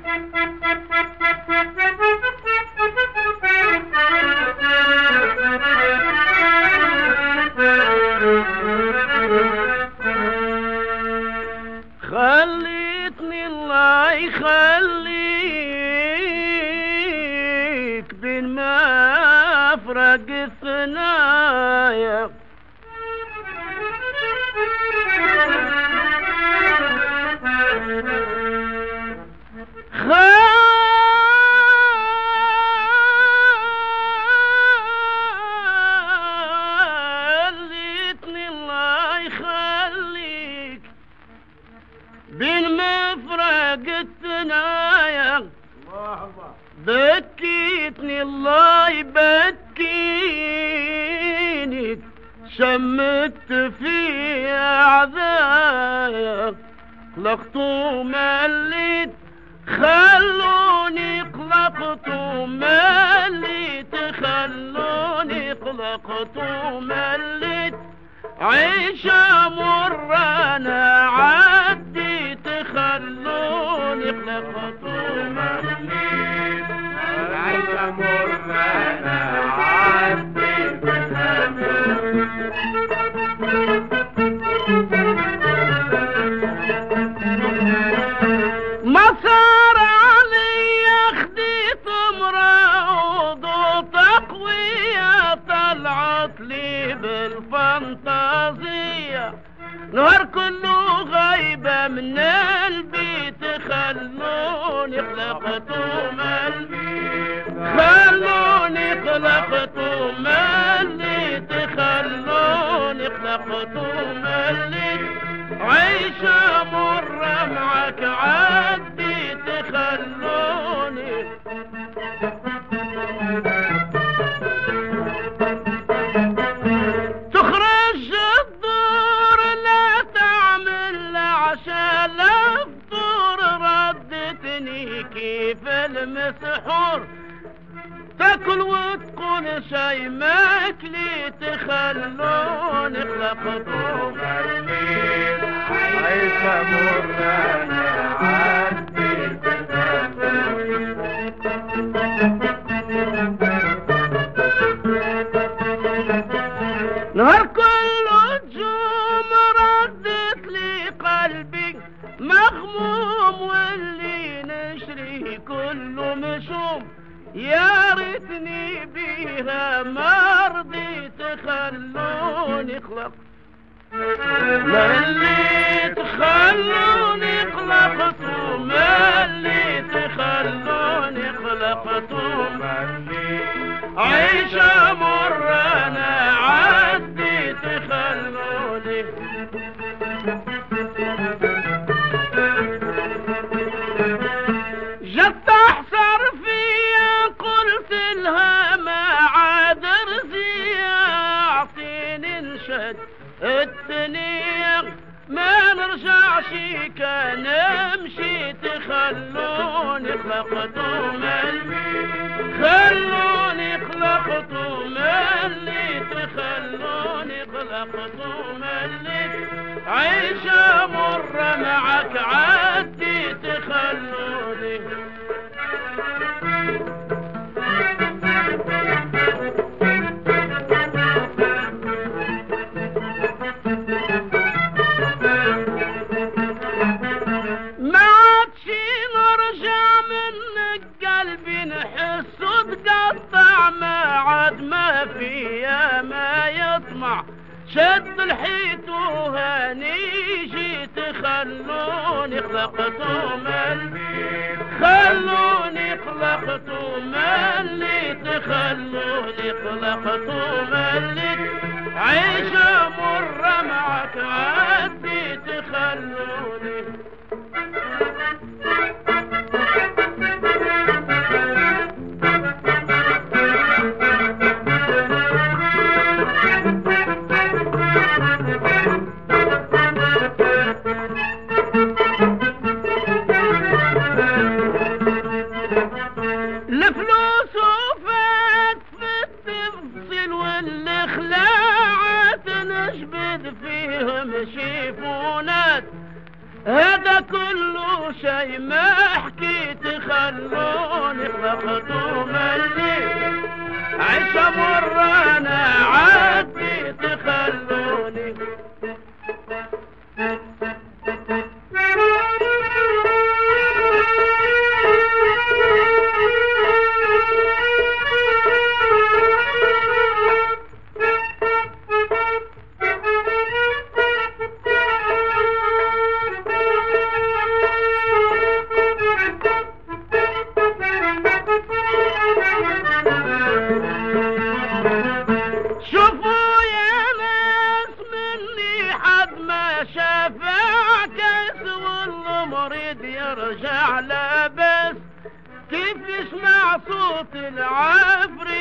خليتني الله يخليك بين ما افرق الثنايا خليتني الله يخليك بين مفرق الثنايا بكيتني الله يبكيني شمت في أعذايا قلقت ومليت خلوني قلقت ومليت خلوني قلقت ومليت عيشة مر أنا عديت خلوني قلقت ومليت عيشة مر أنا عديت ما صار علي خديت مراد وتقوية طلعت لي بالفانتازية نهار كله غايبة من البيت خلوني قلقت ومليت خلوني قلقت ومليت خلوني قلقت ومليت عيشة مرة معك عديت خلوني تخرج الدور لا تعمل عشاء لا فطور ردتني كيف المسحور تاكل وتقول شي ماكلي تخلوني قلقت ومليت عيشة مر أنا عديت نهار كله تجوم ردت لي قلبي مغموم واللي نشري كله مشوم يا ريتني بيها ما رضيت خلوني قلقت مليت خلوني قلقت ومليت خلوني قلقت ومليت عيشة مر أنا عديت خلوني جت تحصر فيا قلت لها ما عاد رزية اعطيني نشد الدنيا ما نرجعش كان مشيت خلوني قلقت ومليت خلوني قلقت ومليت خلوني قلقت ومليت عيشة مرة معك عديت خلوني شد الحيط وهاني جيت خلوني قلقت ومليت خلوني قلقت ومليت خلوني قلقت ومليت عيشة مرة معك عديت خلوني الفلوس وفات في التفصيل والخلاعات نجبد فيهم شيفونات هذا كله شي زي ما حكيت خلوني خلقتوا مني عيش مر انا عديت خلوني. شوفوا يا ناس مني حد ما شافع كاس والمريض يرجع لابس كيف يسمع صوت العفريت